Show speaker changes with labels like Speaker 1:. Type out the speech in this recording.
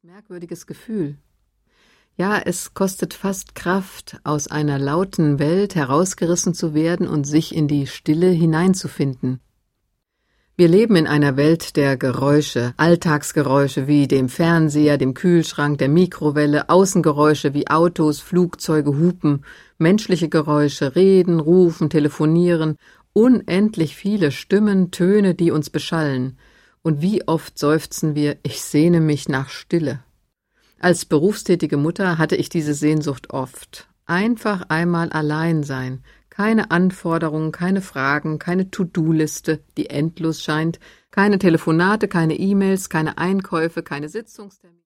Speaker 1: Merkwürdiges Gefühl. Ja, es kostet fast Kraft, aus einer lauten Welt herausgerissen zu werden und sich in die Stille hineinzufinden. Wir leben in einer Welt der Geräusche, Alltagsgeräusche wie dem Fernseher, dem Kühlschrank, der Mikrowelle, Außengeräusche wie Autos, Flugzeuge, Hupen, menschliche Geräusche, Reden, Rufen, Telefonieren, unendlich viele Stimmen, Töne, die uns beschallen. Und wie oft seufzen wir, ich sehne mich nach Stille. Als berufstätige Mutter hatte ich diese Sehnsucht oft. Einfach einmal allein sein. Keine Anforderungen, keine Fragen, keine To-Do-Liste, die endlos scheint, keine Telefonate, keine E-Mails, keine Einkäufe, keine Sitzungstermine.